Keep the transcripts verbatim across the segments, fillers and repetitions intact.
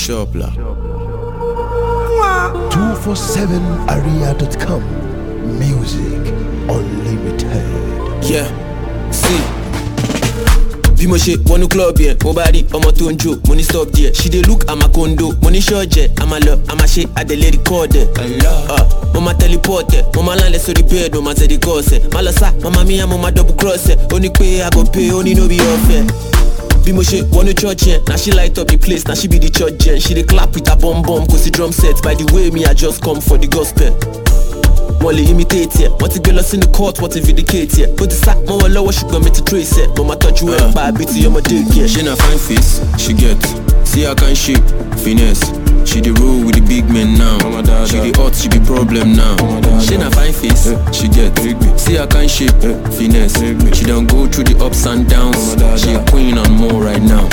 Shop la. two forty-seven area dot com. Music unlimited. Yeah, see. Bí mo ṣe wọnú club yẹn, mo bá rí ọmọ tó ń jó, mo ní stop there. She dey look at my condo, mo ní ṣọ́ọ̀jẹ̀, a máa lọ, a máa ṣe àdèlè record ẹ̀. Mo máa teleport ẹ̀, mo máa lálẹ́ sórí bed, mo máa tẹ̀lé course ẹ̀. Má lọ sá, mama mi mo máa double cross ẹ̀. Ó ní pé I go pay, ó ní no be ọ̀fẹ́. Bí mo ṣe wọnú church yẹn, na she light up the place, na she be the church gen. She dey clap with her bum bum, kò sí drum set. By the way, me I just come for the gospel. Wọ́n lè imitate ẹ̀, wọ́n ti gbé lọ sínú court, wọ́n ti vindicate ẹ̀. Ó ti sá mọ́ wọn lọ́wọ́ ṣùgbọ́n mi ti trace ẹ̀. Mo máa tọ́jú ẹ̀ pa àbí ti ọmọdé kí ẹ̀. She na fine face, she get. See how can she finesse. She dey roll with the big men now. She dey hot, she be problem now. She na fine face, she get. See how can she finesse. She don't go through the ups and downs. She a queen and more right now.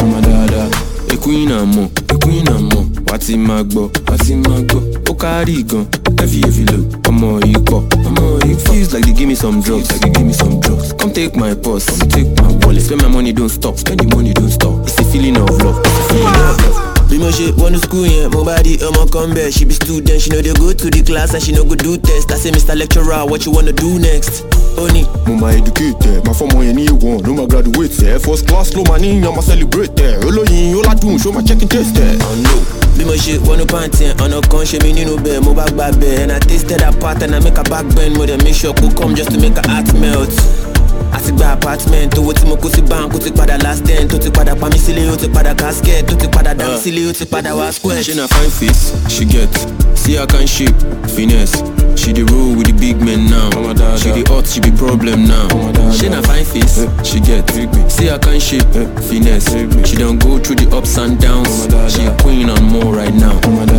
A queen and more, a queen and more. Wati magbo, wati magbo. O carry gun, heavy heavy load. Omo iko, omo iko. Feels like they give me some drugs, like they give me some drugs. Come take my purse, come take my wallet. Spend my money, don't stop. Spend the money, don't stop. It's a feeling of love, it's a feeling of love. Bí mo ṣe wọnú school yẹn, mo bá rí ọmọ kan bẹ̀. She be student, she no dey go to the class and she no go do test. I say Mister Lecturer, what you wanna do next? Ó ní mo máa educate ẹ, máa fọmọ yẹn ní A one, ló máa graduate ẹ. First class ló máa ní yan máa celebrate ẹ. Olóyin ó ládùn, ṣó máa check in taste ẹ. oh no. Bí mo ṣe wọnú pàǹtí yẹn, ọ̀nà kan ṣe mí nínú bẹ̀. Mo bá gbà bẹ̀ and I tasted that part and I make her back bend. Mo dey make sure kó come just to make her heart melt. Àti gba apartment, owó tí mo kó sí bank, ó ti padà last ten. Tó ti padà pa mí sílé, ó ti padà casket. Tó ti padà dá mi sílé, ó ti padà wá square. She na fine face, she get. See how can she finesse. She dey roll with the big men now. She dey hot, she be problem now. She na fine face, she get. See how can she finesse. She don't go through the ups and downs. She a queen and more right now.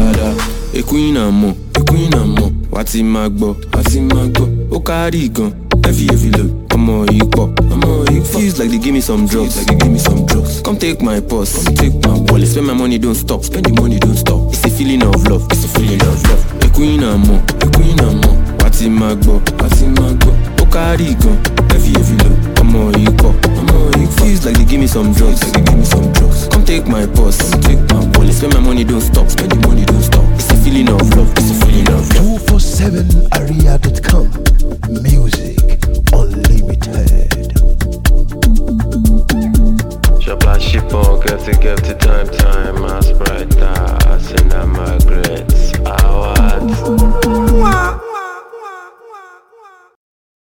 A queen and more, a queen and more. Wati magbo, wati magbo. O carry gun, heavy heavy load. Omo iko, omo iko. Feels like they give me some drugs, like they give me some drugs. Come take my purse, come take my wallet. Spend my money, don't stop. Spend the money, don't stop. It's a feeling of love, it's a feeling of love. A queen and more, a queen and more. Wati magbo, wati magbo. O carry gun, heavy heavy load. Omo iko, omo iko. Feels like they give me some drugs, like they give me some drugs. Come take my purse, come take my wallet. Spend my money, don't stop. Spend the money, don't stop. It's a feeling of love, it's a feeling of love. two forty-seven area dot com. Music unlimited. Shop la ship on, get to get to time time.